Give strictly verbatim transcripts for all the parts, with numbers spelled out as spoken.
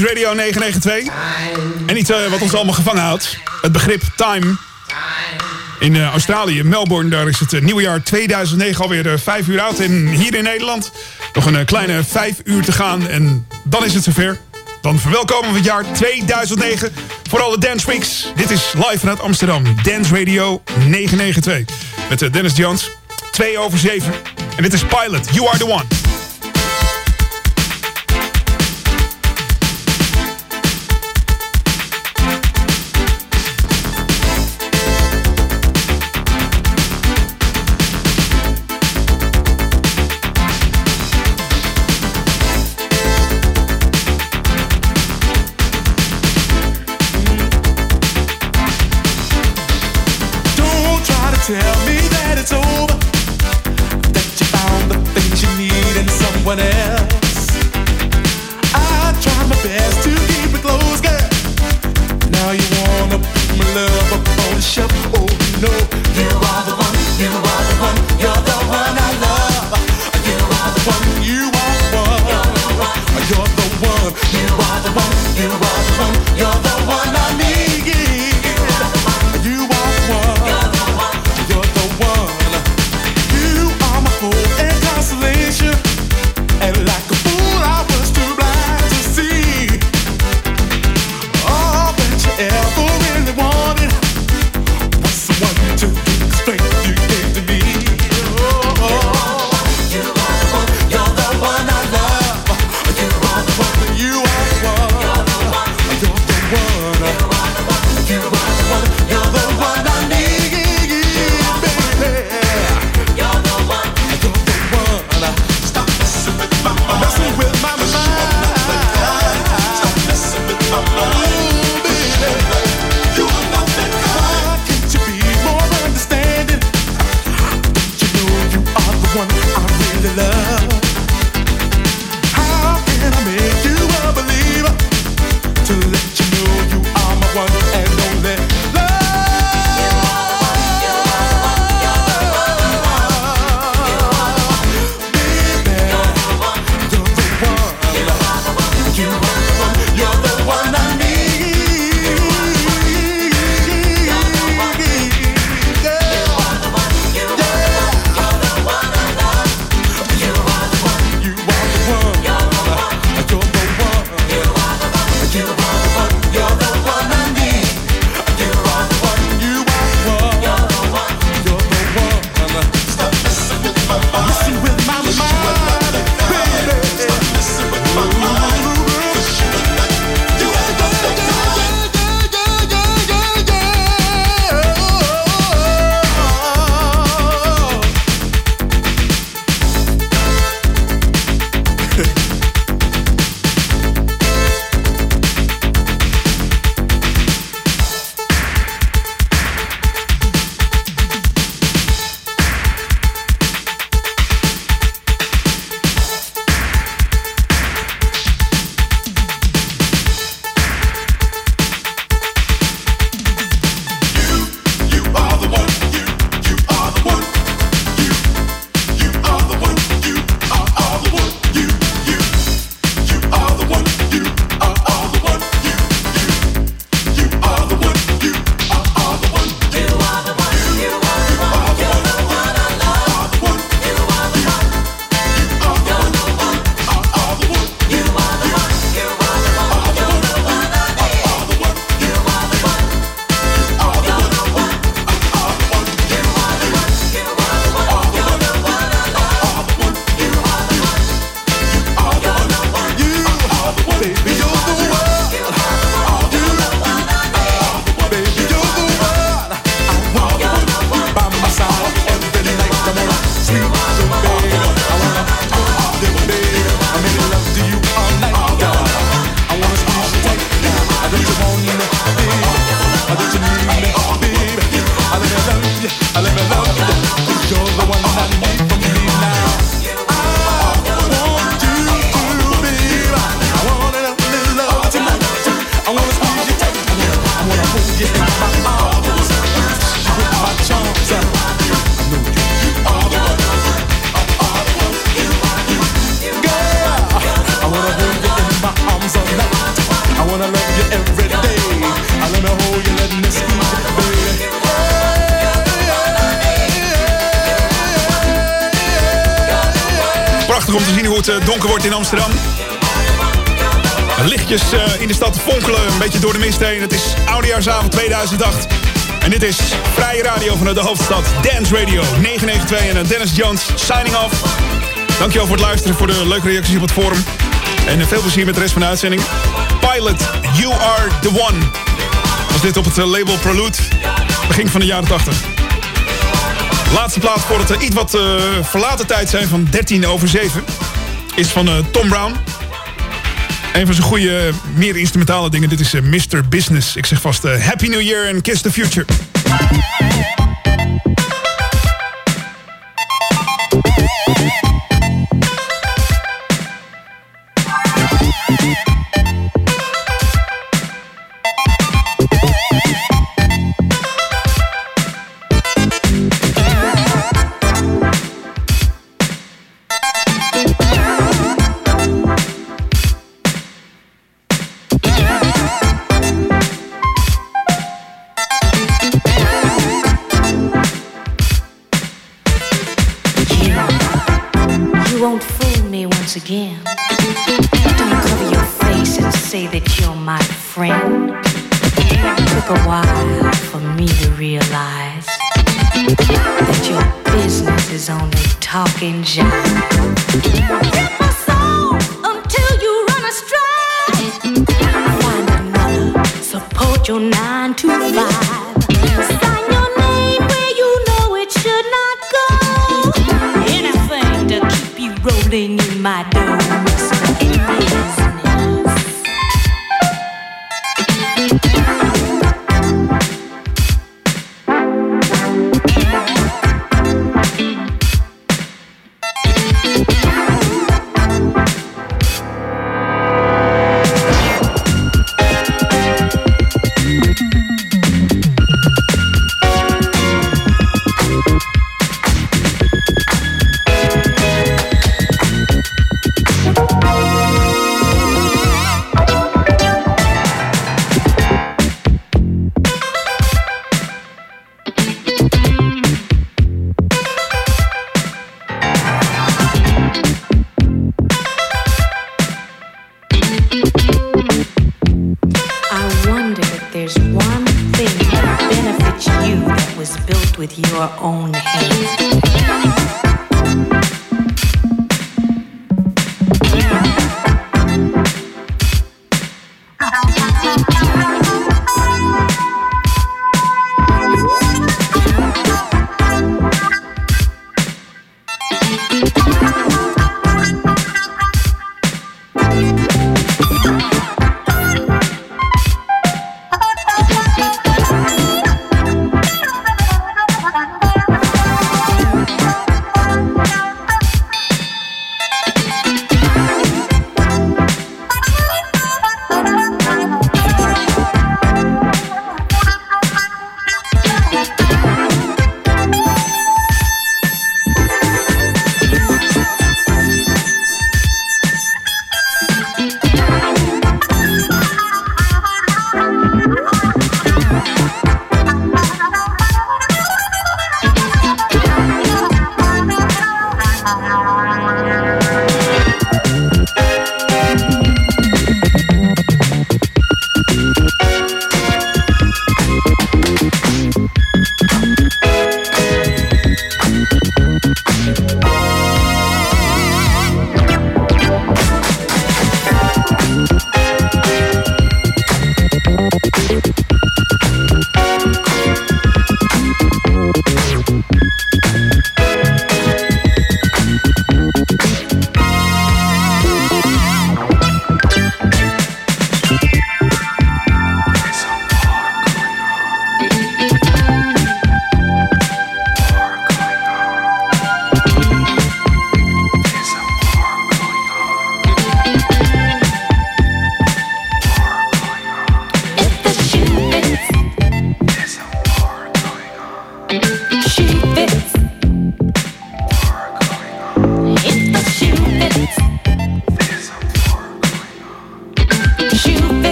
Dance Radio negen negen twee. En iets uh, wat ons allemaal gevangen houdt. Het begrip time. In uh, Australië, Melbourne, daar is het uh, nieuwjaar tweeduizend negen alweer uh, vijf uur oud. En hier in Nederland nog een uh, kleine vijf uur te gaan. En dan is het zover. Dan verwelkomen we het jaar tweeduizend negen voor alle Dance Weeks. Dit is live vanuit Amsterdam. Dance Radio negen negen twee. Met uh, Dennis Jones. twee over zeven. En dit is Pilot. You are the one. Tell me that it's over, that you found the things you need in someone else. I tried my best to keep it close, girl. Now you wanna put my love up on the shelf. Oh no, you are the one, you are the one, you're the one I love. You are the one, you are the one, you're the one, you are the one, you are the one, you're the one I need. And Prachtig om te zien hoe het uh, donker wordt in Amsterdam. Lichtjes uh, in de stad fonkelen, een beetje door de mist heen. Het is Oudejaarsavond tweeduizend acht. En dit is Vrije Radio vanuit de hoofdstad. Dance Radio negen negen twee en Dennis Jones signing off. Dankjewel voor het luisteren, voor de leuke reacties op het forum. En uh, veel plezier met de rest van de uitzending. Pilot, You Are The One. Was dit op het uh, label Prelude. Begin van de jaren tachtig. Laatste plaat voor het uh, iets wat uh, verlaten tijd zijn van dertien over zeven. Is van uh, Tom Brown. Een van zijn goede, uh, meer instrumentale dingen. Dit is uh, mister Business. Ik zeg vast uh, Happy New Year and Kiss the Future. Again. Don't cover your face and say that you're my friend. It took a while for me to realize that your business is only talking jive. Rip my soul until you run astray. Find another, support your nine to five. Sign your name where you know it should not go. Anything to keep you rolling in my dough.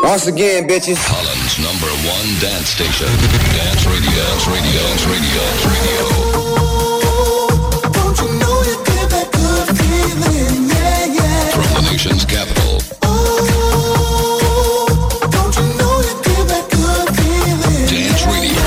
Once again, bitches. Holland's number one dance station. Dance Radio. Dance Radio. Dance Radio. Dance Radio. Don't you know you get that good feeling? Yeah, yeah. From the nation's capital. Oh, don't you know you get that good feeling? Dance Radio.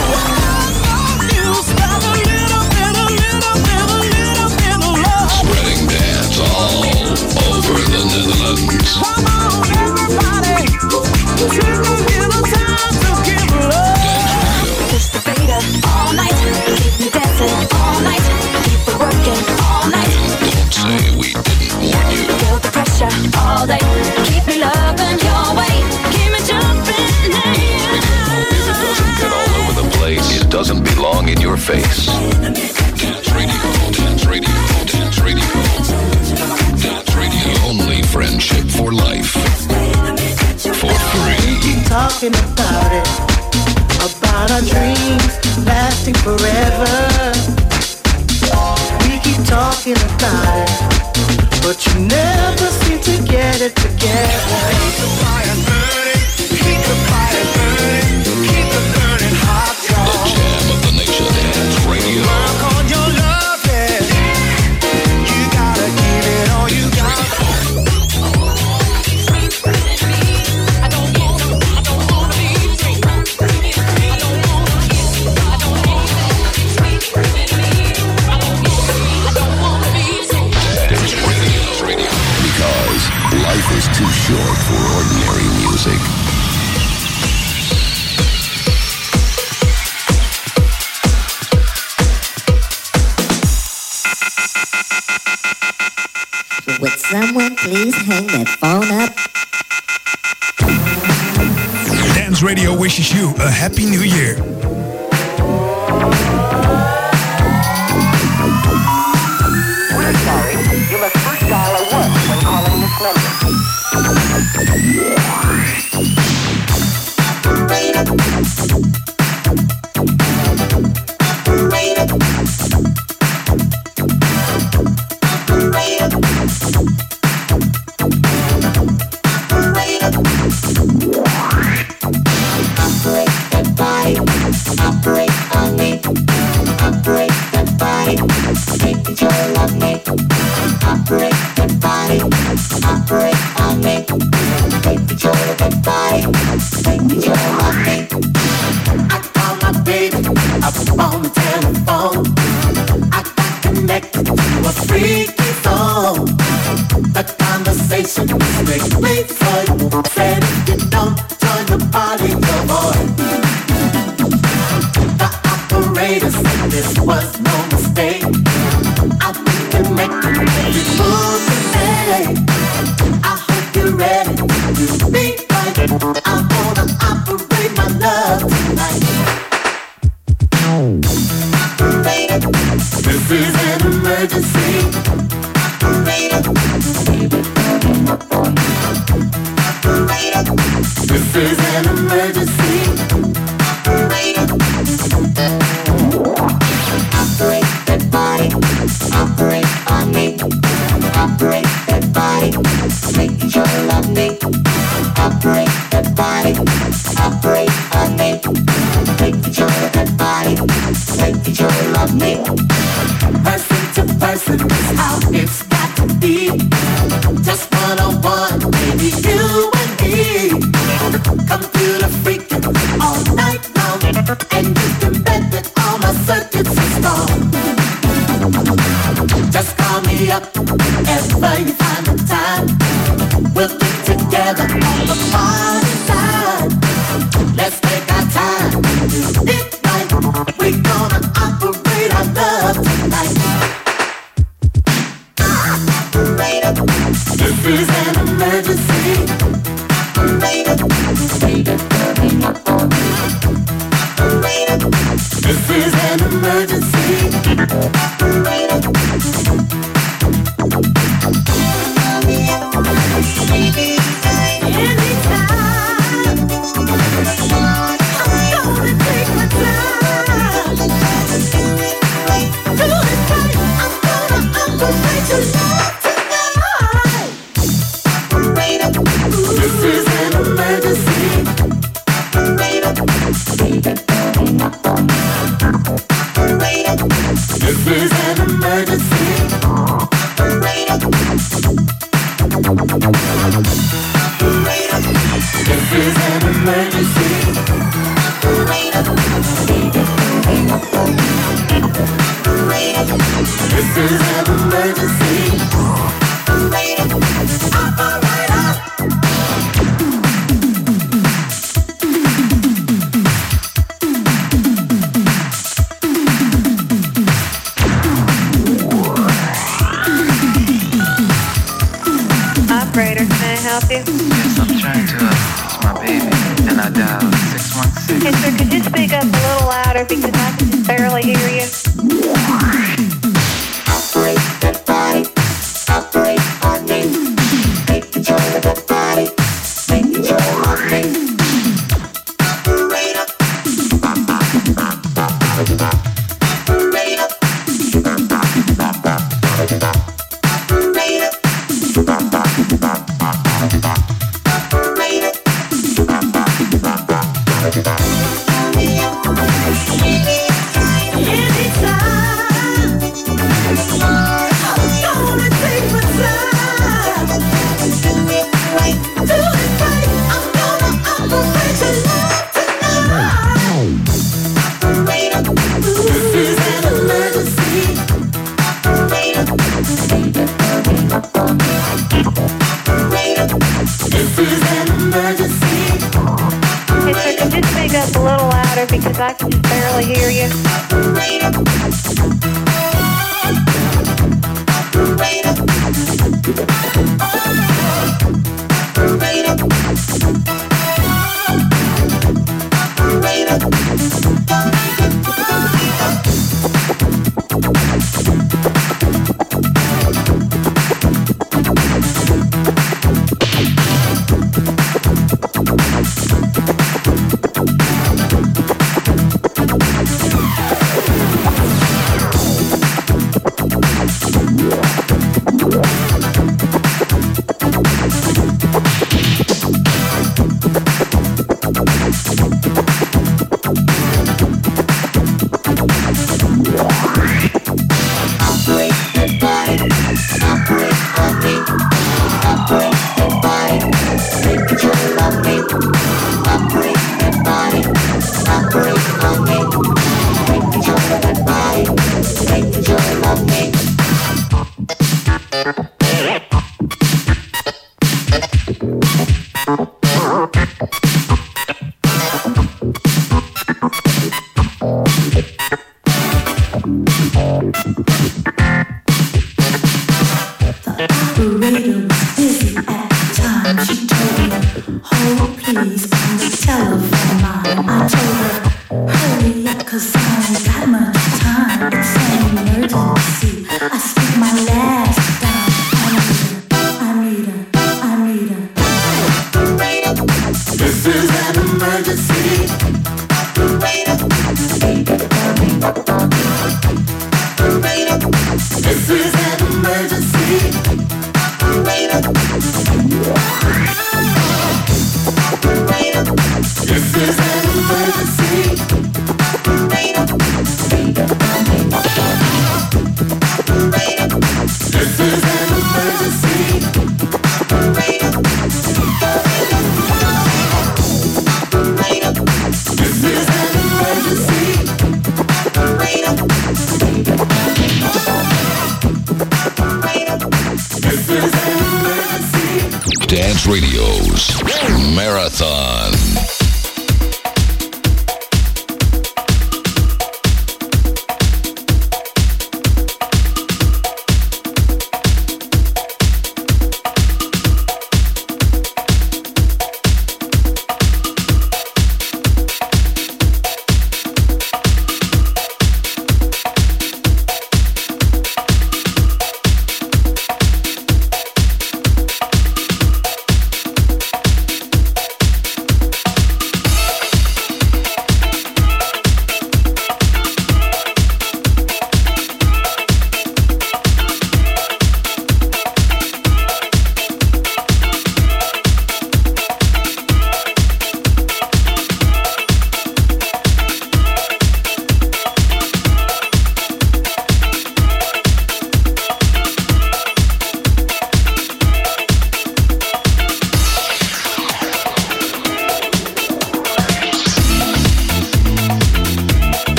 Spreading dance all over the Netherlands. Come on, everybody. Take a little time to give love. Push the fader all night, keep me dancing all night, keep it working all night. Don't say we didn't warn you. Feel the pressure all day, keep me loving your way, keep me jumping now. If it doesn't get all over the place, it doesn't belong in your face. Dance Radio. Dance Radio. Dance Radio. Dance Radio. Only friendship for life. For free. Keep talking about it, about our dreams lasting forever. We keep talking about it, but you never seem to get it together. Keep the fire burning, keep the fire burning, keep the burning hot, The y'all. jam of the nation. Dance Radio. Work on your love, yeah. You gotta give it all you got. Dance Radio. Radio. Because life is too short for ordinary music. Would someone please hang that phone up? Dance Radio wishes you a happy new year. We're sorry. You must first dial a one when calling this number. Operate that body, operate on me, operate that body, make control of me. Operate that body, operate on me, take control of that body, take control of me. I call my baby up on the telephone. I got connected to a freaky phone. The conversation is strictly for you. Said if you don't join the party, no more. The operator said this was no mistake. I'll be connected every move today. I hope you're ready to do me right. I wanna operate my love tonight. Operator, this is an emergency. Operator, operator, this is an emergency. Operator, operate that body, operate on me, operate that body, take control of me. Operate that body, operate on me, take control of that body, take control of me. Person to person is how it's got to be. Just one on one, baby, you and me. Computer freaking all night long, and you can bet that all my circuits are strong. Just call me up whenever you find the time. We'll get together on the party side. Let's take our time, do it right. We're gonna operate our love tonight. Operator, this is an emergency. Operator, baby, coming up on me. Operator, this is an emergency. Operator, baby, anytime. I'm gonna take my time. Do it right. I'm gonna operate your love tonight. Operator, this is an emergency. help you? Yes, I'm trying to uh, reach my baby, and I dialed six one six. Hey, sir, could you speak up a little louder because I can just barely hear you? Operate that body, operate on me. Take control of that body, take control of me. Operator. Operator. Up a little louder because I can just barely hear you. Dance Radio's Marathon.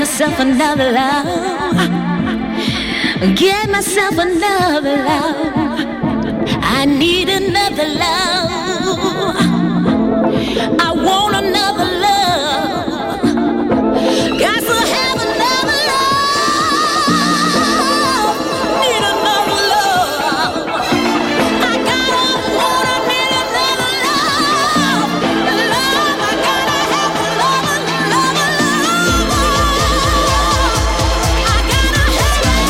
myself another love. Get myself another love. I need another love. I want another love. Got to have another love. Need another love. I gotta want, I need another love. Love, I gotta have a love, love, love. I gotta have it.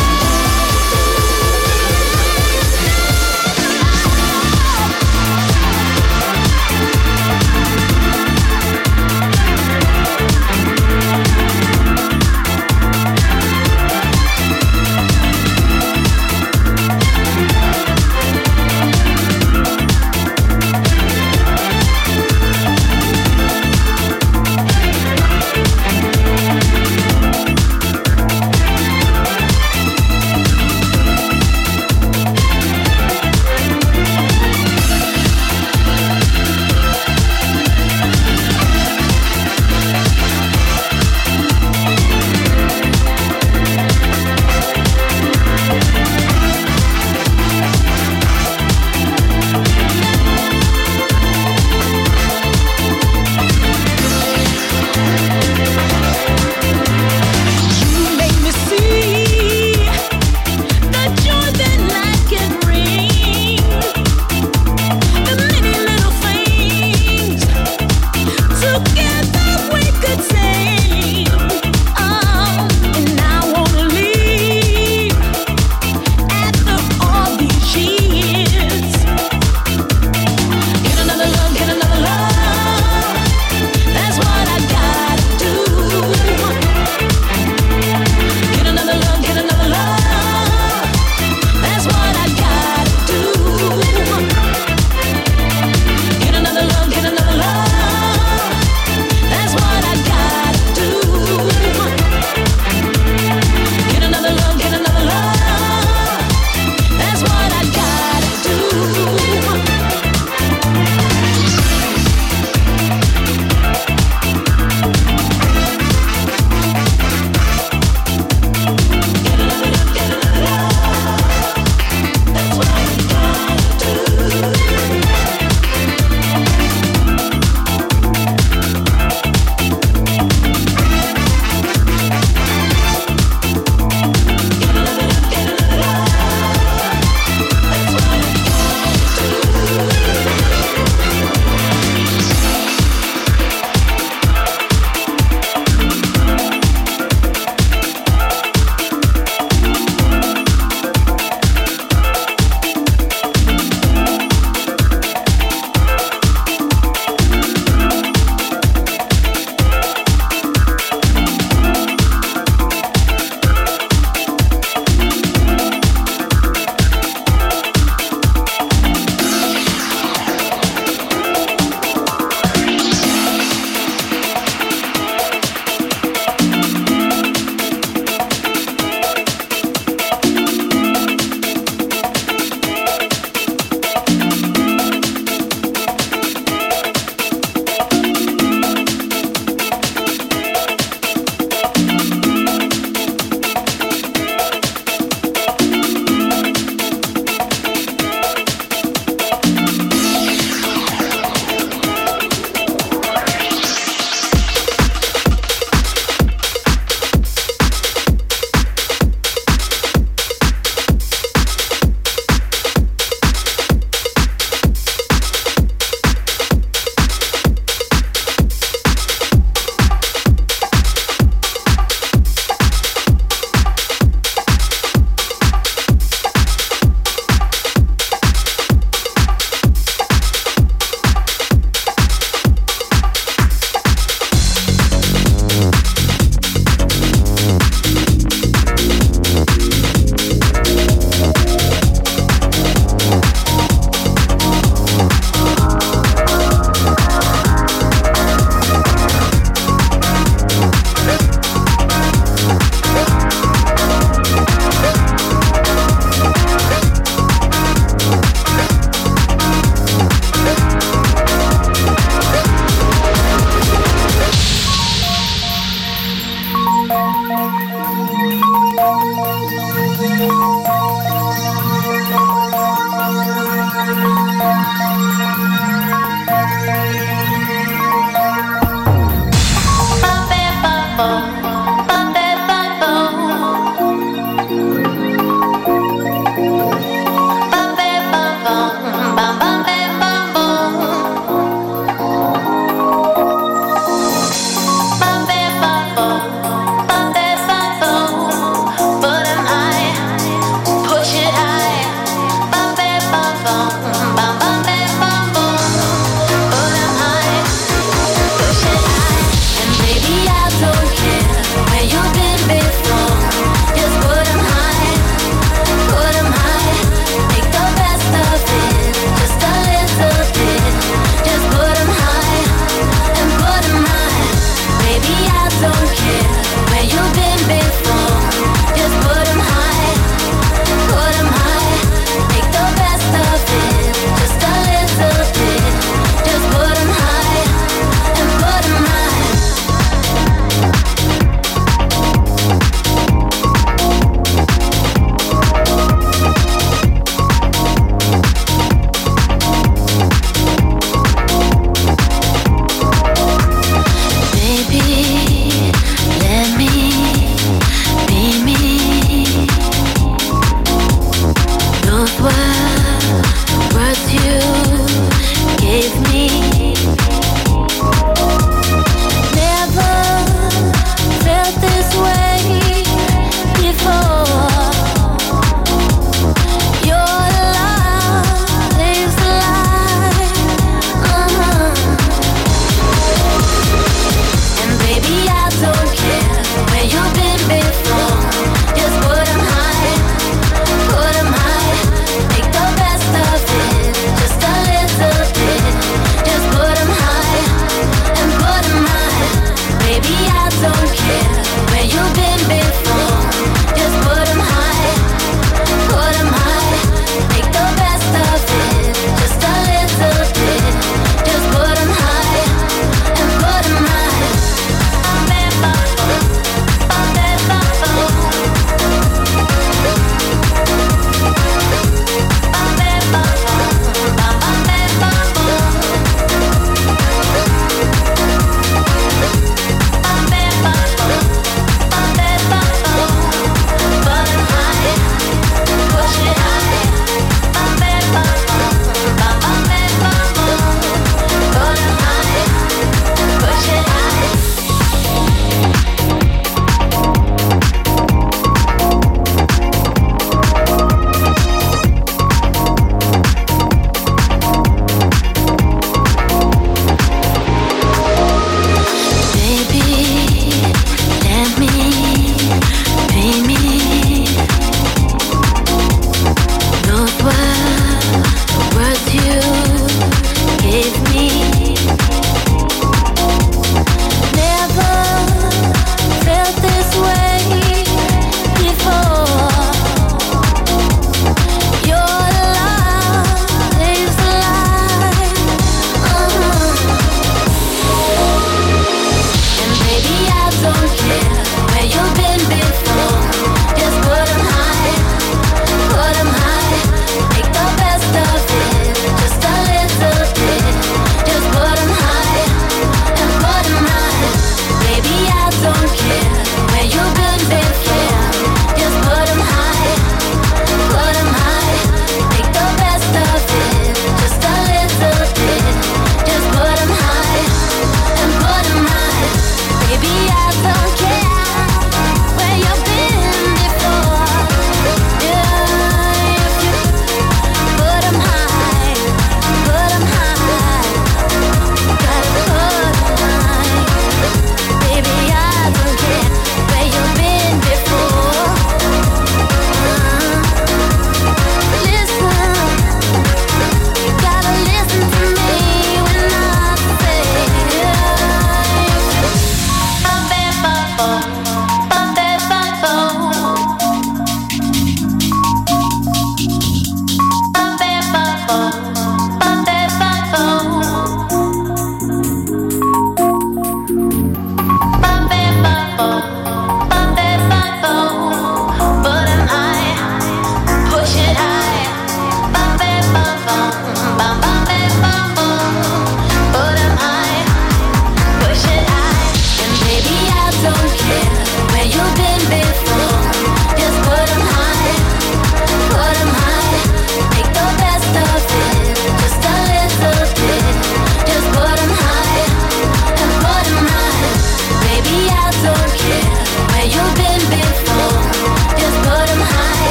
What am I?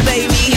baby.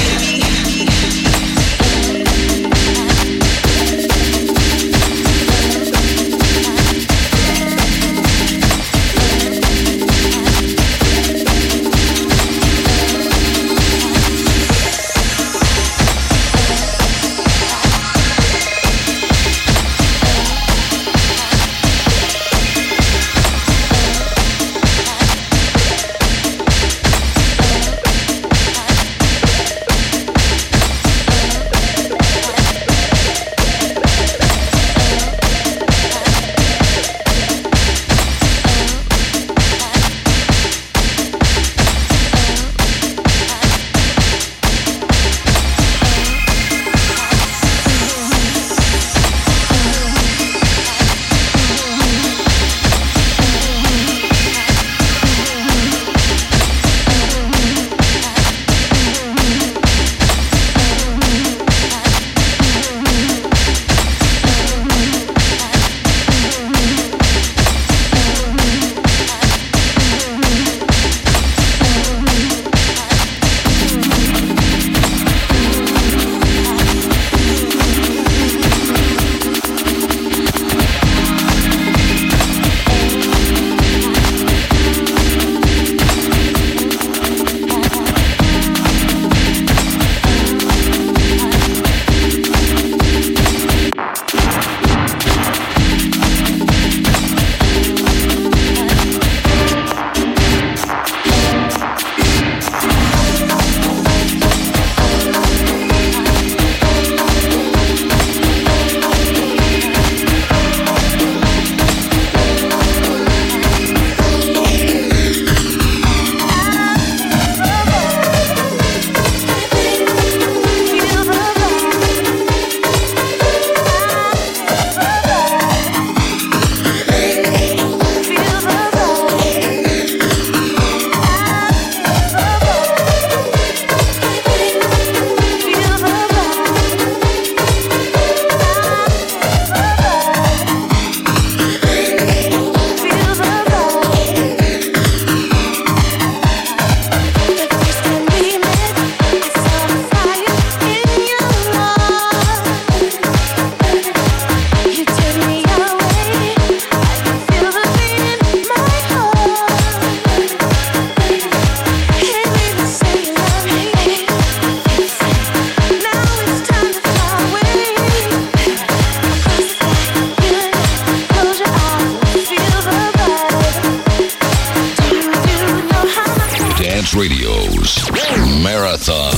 Radio's Marathon.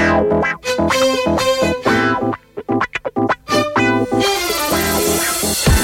Wow.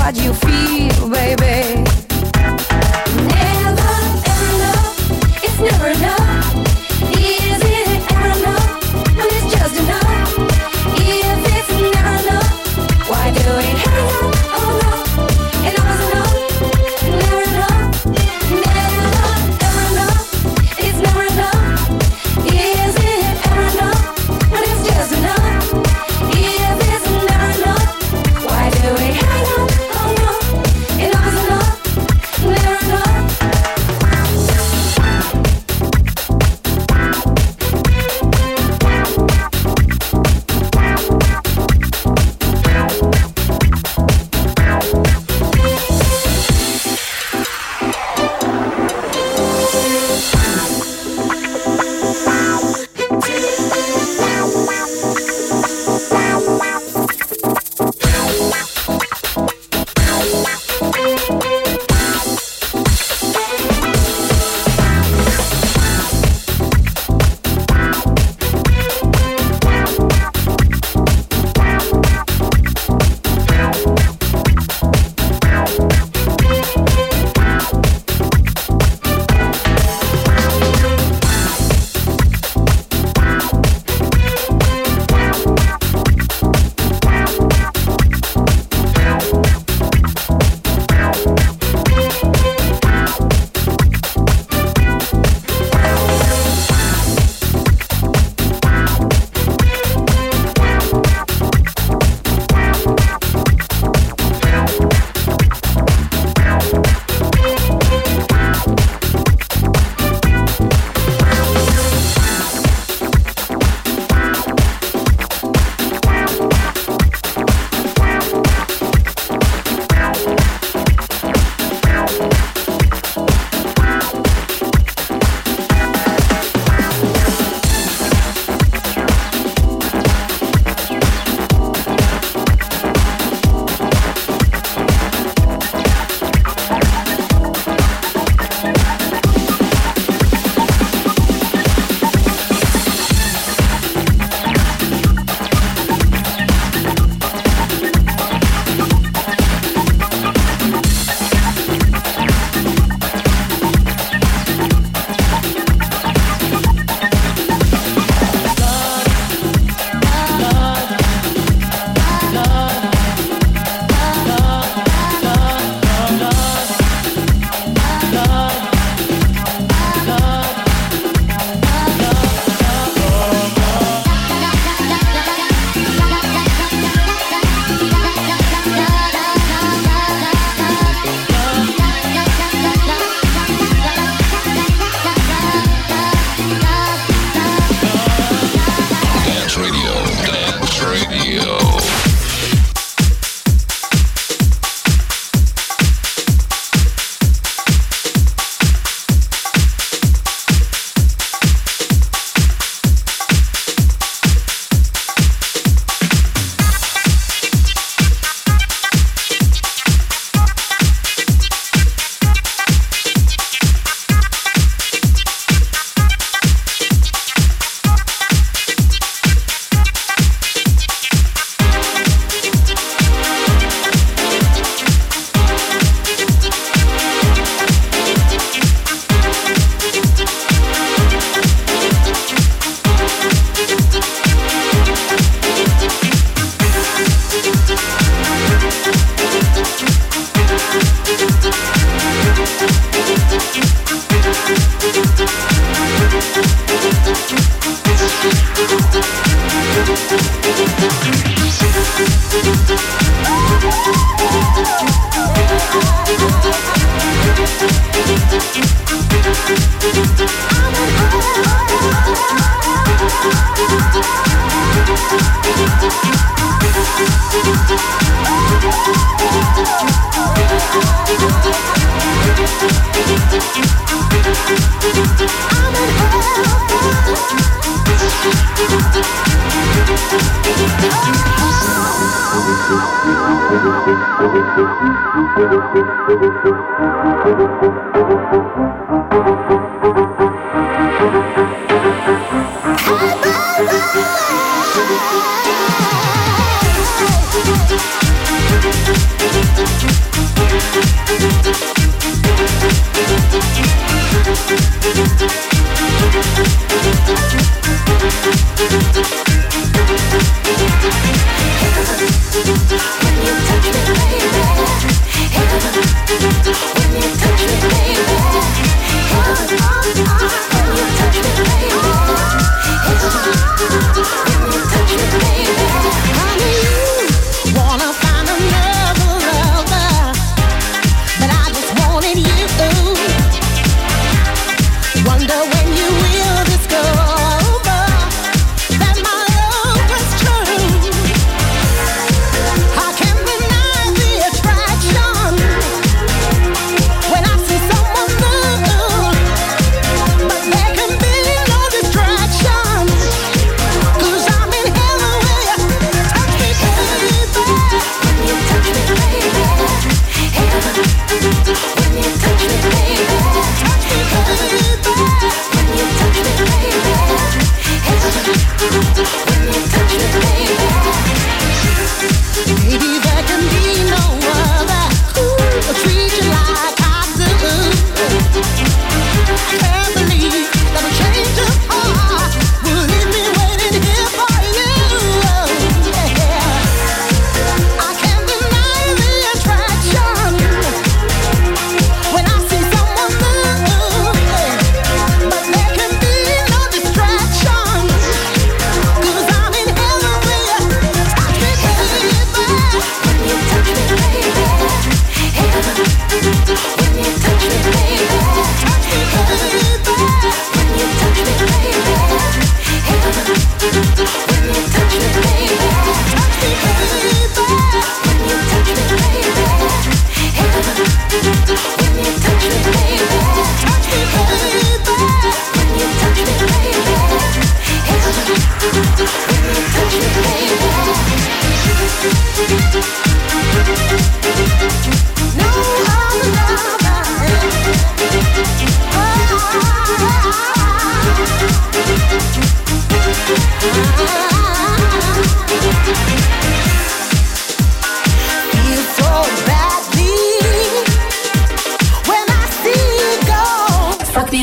what you feel, baby. Never ever enough, it's never enough. Is it ever enough when it's just enough? If it's never enough, why do it ever enough? Oh no, enough is enough. Never enough, never ever enough. It's never enough. Is it ever enough when it's just enough? If it's never enough, why do it ever enough? Oh no, enough is enough. Never enough. Thank you.